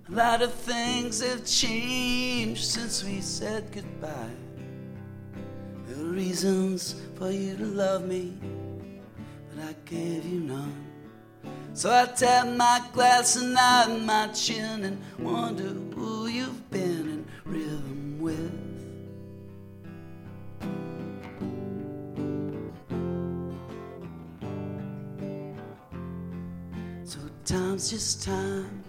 A lot of things have changed since we said goodbye. There were reasons for you to love me, but I gave you none. So I tap my glass and nod my chin and wonder who you've been in rhythm with. So time's just time,